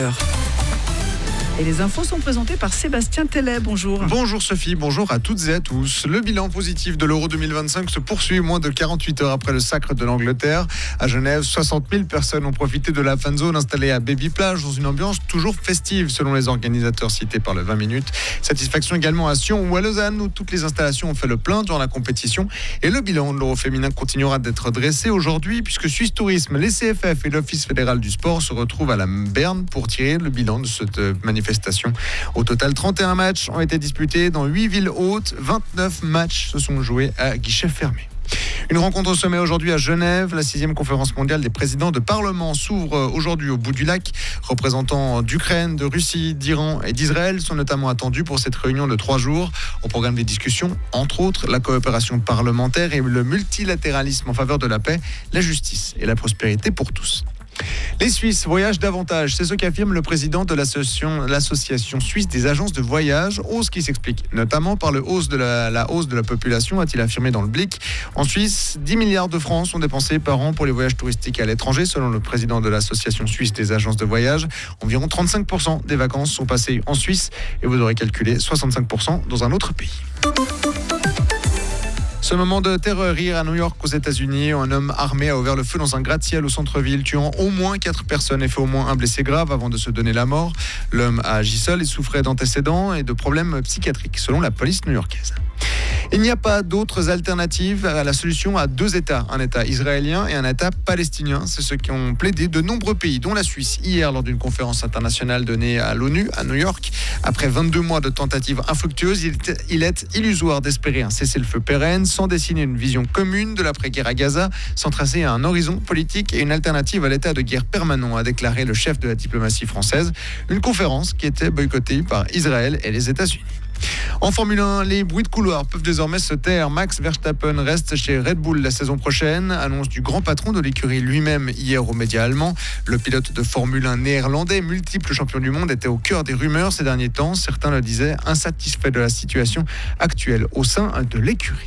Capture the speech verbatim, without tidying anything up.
Et les infos sont présentées par Sébastien Tellet. Bonjour. Bonjour Sophie, bonjour à toutes et à tous. Le bilan positif de l'Euro deux mille vingt-cinq se poursuit moins de quarante-huit heures après le sacre de l'Angleterre. À Genève, soixante mille personnes ont profité de la fan zone installée à Baby Plage dans une ambiance toujours festive selon les organisateurs cités par le vingt minutes. Satisfaction également à Sion ou à Lausanne où toutes les installations ont fait le plein durant la compétition. Et le bilan de l'Euro féminin continuera d'être dressé aujourd'hui puisque Suisse Tourisme, les C F F et l'Office fédéral du sport se retrouvent à la Berne pour tirer le bilan de cette manifestation. Au total, trente et un matchs ont été disputés dans huit villes hautes. vingt-neuf matchs se sont joués à guichet fermé. Une rencontre au sommet aujourd'hui à Genève. La sixième conférence mondiale des présidents de parlement s'ouvre aujourd'hui au bout du lac. Représentants d'Ukraine, de Russie, d'Iran et d'Israël sont notamment attendus pour cette réunion de trois jours. Au programme des discussions, entre autres, la coopération parlementaire et le multilatéralisme en faveur de la paix, la justice et la prospérité pour tous. Les Suisses voyagent davantage, c'est ce qu'affirme le président de l'association, l'association suisse des agences de voyage, hausse qui s'explique notamment par le hausse de la, la hausse de la population, a-t-il affirmé dans le Blick. En Suisse, dix milliards de francs sont dépensés par an pour les voyages touristiques à l'étranger, selon le président de l'association suisse des agences de voyage. Environ trente-cinq pour cent des vacances sont passées en Suisse et vous aurez calculé soixante-cinq pour cent dans un autre pays. Ce moment de terreur hier à New York aux États-Unis, un homme armé a ouvert le feu dans un gratte-ciel au centre-ville, tuant au moins quatre personnes et fait au moins un blessé grave avant de se donner la mort. L'homme a agi seul et souffrait d'antécédents et de problèmes psychiatriques, selon la police new-yorkaise. Il n'y a pas d'autres alternatives à la solution à deux États, un État israélien et un État palestinien. C'est ce qu'ont plaidé de nombreux pays, dont la Suisse, hier lors d'une conférence internationale donnée à l'ONU à New York. Après vingt-deux mois de tentatives infructueuses, il est illusoire d'espérer un cessez-le-feu pérenne sans dessiner une vision commune de l'après-guerre à Gaza, sans tracer un horizon politique et une alternative à l'état de guerre permanent, a déclaré le chef de la diplomatie française. Une conférence qui était boycottée par Israël et les États-Unis. En Formule un, les bruits de couloir peuvent désormais se taire. Max Verstappen reste chez Red Bull la saison prochaine. Annonce du grand patron de l'écurie lui-même hier aux médias allemands. Le pilote de Formule un néerlandais, multiple champion du monde, était au cœur des rumeurs ces derniers temps. Certains le disaient insatisfaits de la situation actuelle au sein de l'écurie.